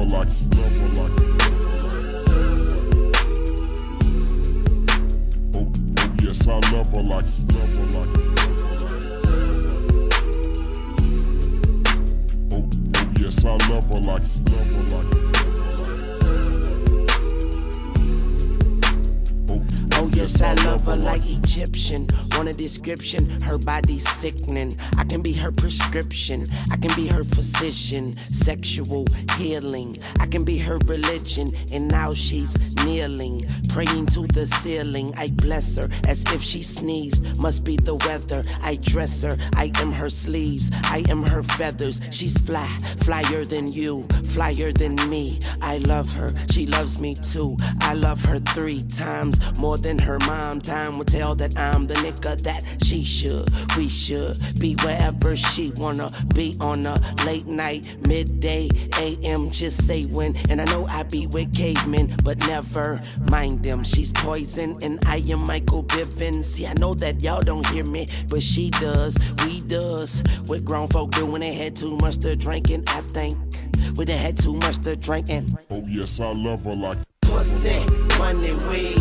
like, love her like. Oh, yes, I love her like, love her like. Oh, yes, I love her like, love her like. Oh yes, I love her like Egyptian. Want a description? Her body's sickening. I can be her prescription. I can be her physician. Sexual healing. I can be her religion. And now she's kneeling, praying to the ceiling. I bless her as if she sneezed. Must be the weather. I dress her. I am her sleeves. I am her feathers. She's fly, flyer than you, flyer than me. I love her. She loves me too. I love her 3 times more than her mom. Time will tell that I'm the nigga that she should. We should be wherever she wanna be on a late night, midday, AM. Just say when. And I know I be with cavemen, but never mind them. She's poison and I am Michael Bivins. See, I know that y'all don't hear me, but she does. We does what grown folk do when they had too much to drink. And I think when they had too much to drink. And oh yes, I love her like pussy, money, weed.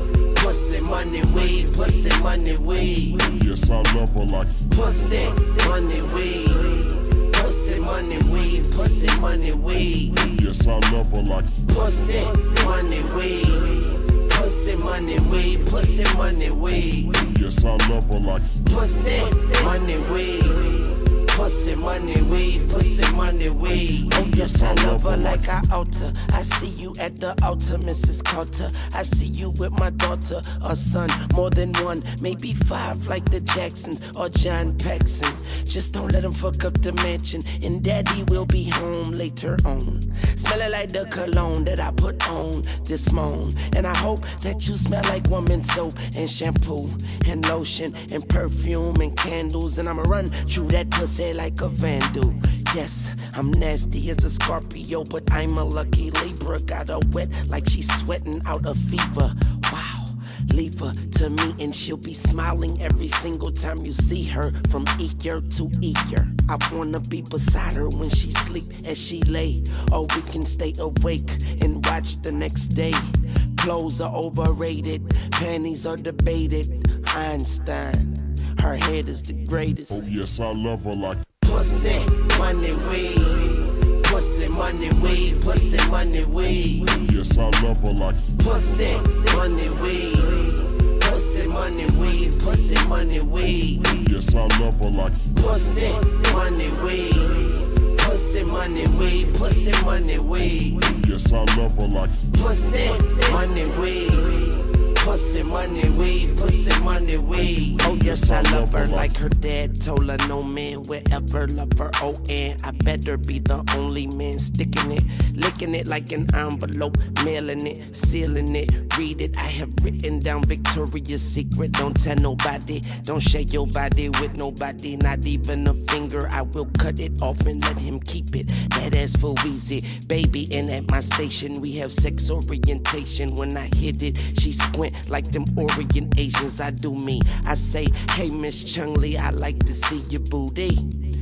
Pussy, money, weed. Pussy, money, weed. yes, I love her like Pussy, money, weed. Pussy, money, weed. Pussy, money, weed. yes, I love her like Pussy, money, weed. Pussy, money, weed. Pussy, money, weed. yes, I love her like Pussy, money, weed. Pussy, money, weed. Pussy, money, weed. Oh yes, I love her like I alter. I see you at the altar, Mrs. Carter. I see you with my daughter or son, more than one, maybe 5, like the Jacksons or John Paxson. Just don't let him fuck up the mansion, and daddy will be home later on. Smelling like the cologne that I put on this morning. And I hope that you smell like woman soap and shampoo and lotion and perfume and candles. And I'ma run through that pussy like a vandal. Yes, I'm nasty as a Scorpio, but I'm a lucky Libra. Got her wet like she's sweating out a fever. Wow, leave her to me and she'll be smiling every single time you see her, from ear to ear. I wanna be beside her when she sleep as she lay, or we can stay awake and watch the next day. Clothes are overrated, panties are debated. Einstein, her head is the greatest. oh yes, I love her like Pussy, money, weed. Pussy, money, weed. Pussy, money, weed. yes, I love her like Pussy, money, weed. Pussy, money, weed. Pussy, money, weed. yes, I love her like Pussy, money, weed. Pussy, money, weed. Pussy, money, weed. yes, I love her like Pussy, money, weed. Pussy, money, weed. Pussy, money, weed. Oh yes, I love her like her dad told her, no man will ever love her. Oh, and I better be the only man sticking it, licking it like an envelope, mailing it, sealing it. Read it, I have written down Victoria's Secret. Don't tell nobody, don't share your body with nobody, not even a finger. I will cut it off and let him keep it. That ass for Weezy, baby. And at my station we have sex orientation. When I hit it, she squint like them Orient Asians. I do me, I say, hey Miss Chung-Lee, I like to see your booty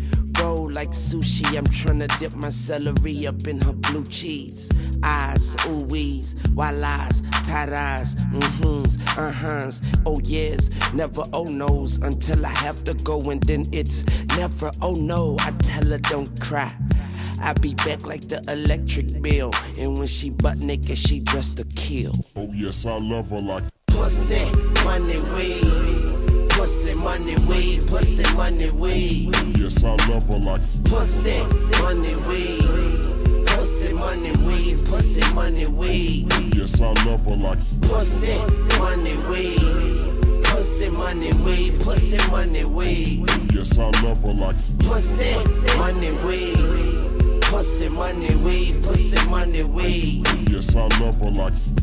roll like sushi. I'm tryna dip my celery up in her blue cheese. Eyes, ooh-wees, wallahs, tadas, mm-hms, uh-huhs, oh yes, never oh no's until I have to go, and then it's never oh no. I tell her don't cry, I be back like the electric bill, and when she butt naked, she dressed to kill. oh yes, I love her like Pussy, money, weed. Pussy, money, weed. Pussy, money, weed. yes, I love her like Pussy, money, weed. Pussy, money, weed. Pussy, money, weed. yes, I love her like Pussy, money, weed. Pussy, money, weed. Pussy, money, weed. yes, I love her like Pussy, money, weed. Pussy, money, weed. Pussy, money, weed. yes, I love her like